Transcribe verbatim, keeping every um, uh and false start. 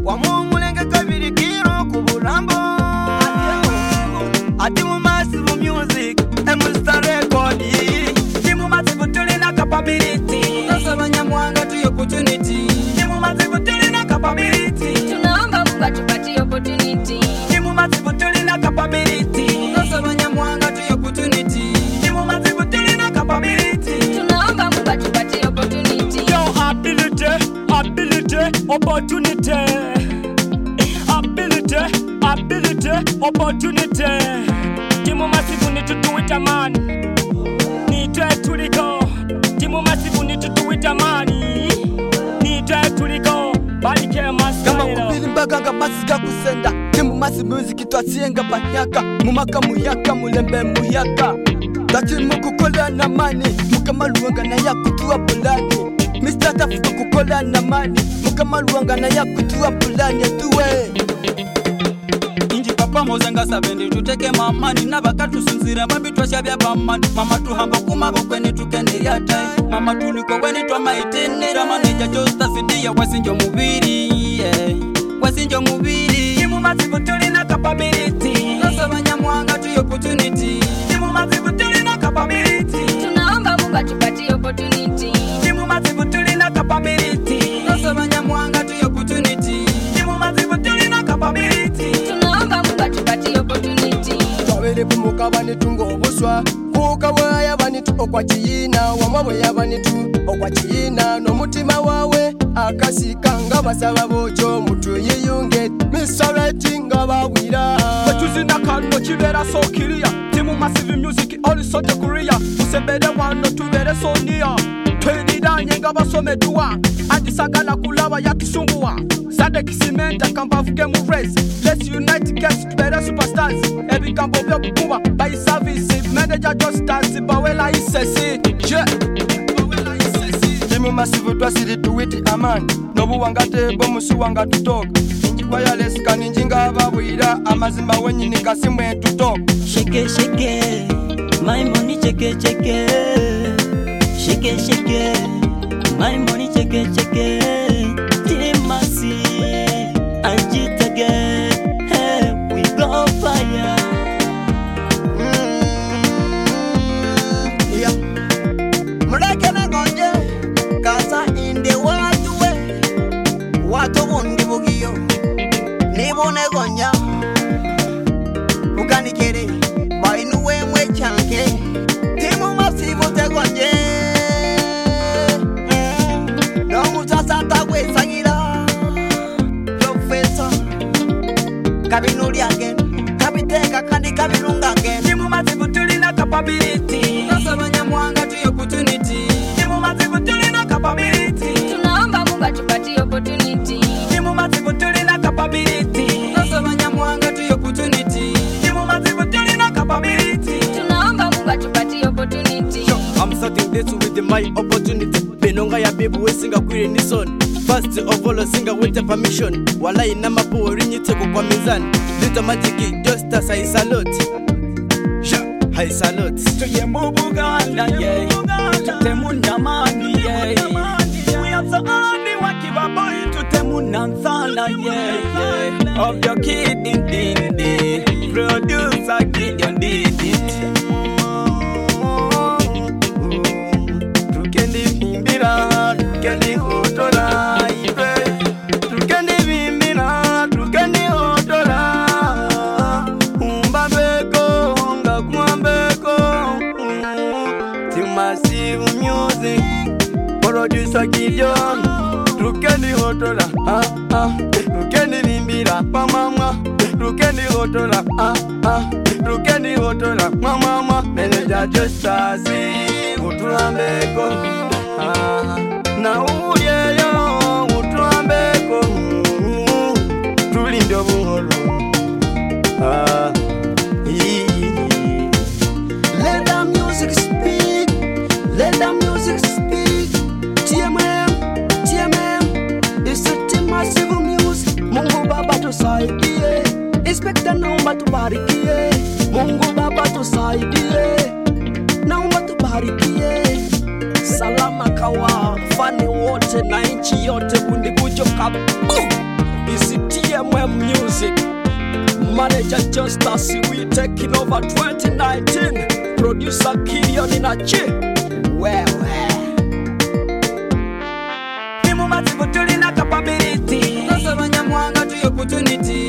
wa Mungu lenga kabiri kiro kuburambo ati mu massive music emusta record timu massive tulina capability nasabanyamwanga tu opportunity timu massive tulina capability tunaomba Mungu atupatie opportunity timu massive tulina capability nasabanyamwanga tu opportunity timu massive tulina capability tunaomba Mungu atupatie opportunity yo ability ability opportunity ability ability opportunity timu massive ni tutuita man ni tuliko timu massive ni tutuita mani ni tuliko balike maskara kama kupili mbaganga masika kusenda timu massive music twasienga banyaka mumaka muyaka mulembe muyaka tatimu kukola na mani mukamaluanga na yakutua bulani Mister Tafuka kukola na mani mukamaluanga na yakutua bulani tuwe inji papa mozenga sabendi tuteke mamani nabakatu sunzira babi twashabya bamani mama tuhamba kumabo kweni tukende yatai mama tuliko kweni twamaitenera maneja josta sidia wasinjo mubiri yeah. wasinjo mubiri timu massive tulina capability nasabanyamwanga tu opportunity timu massive tulina capability tunaomba Mungu atupatie opportunity timu massive tulina capability nasabanyamwanga tu opportunity timu massive tulina capability tunaomba Mungu atupatie opportunity twabere kumukabani tungo obuswa kukawa yabani tu okwa kiyina wamwe yabani tu okwa kiyina no mutima wawe akasikanga basaba bocho mutu yiyunge misaratinga bawira batuzina kano kibera so kiria timu massive music all so to Korea usebere wano tubere so nia twedidanye ngabasome duwa andisagala kulaba yakisumbua sade kisimenta kambavuke mu race let's unite guys tubere superstars ebi kambo byo kuba by service manager just dance bawela isesi je bawela isesi timu massive twasiri tuwiti aman nobu wangate bomusu wanga tutok injikwa ya leskani njinga babwira amazimba wenyini kasimwe tutok shake shake my money cheke cheke shake shake my money cheke cheke timasi anjitage hey we go fire mm, yeah muleke na gonje kasa inde watu we watu bundi bugiyo nibone gonya ukanikere bainuwe mwe chanke timu massive te gonje no mutasa tawe sagira professor kabinuri again kabiteka kandi kabirunga again timu massive tulina capability nasabanyamwanga tu opportunity timu massive tulina capability tunaomba Mungu atupatie opportunity timu massive tulina capability nasabanyamwanga tu opportunity timu massive tulina capability tunaomba Mungu atupatie opportunity I'm starting this with my opportunity benonga ya baby we singa kwire ni son first of all singa with the permission walai na mapo rinyite kwa mizani lita majiki just as I salute I salute to ye mubuganda ye tutemunda mani ye we are the only one give a boy to temunda nsala ye of your kid in the producer Gideon did it tukendi himbira tukendi hotola ibe tukendi himbira tukendi hotola umbabeko ngakumambeko massive music producer Gideon tukendi hotola ah ah tukendi limbira mama tukendi hotola ah ah tukendi hotola mama manager just as utulambeko ah na uyeyo utulambeko tulinde buhoro ah let the music speak let the music speak T M M T M M it's a team massive music Mungu baba tusaidie inspector naomba tubarikie Mungu baba tusaidie naomba tubarikie salama kawa fani wote na nchi yote bundi bujo kabu is T M M Music. Manager Justice, we taking over twenty nineteen. Producer Killian Inachi. Well, Timu Masivu tulina capability. sasa banyamwanga tuyo opportunity.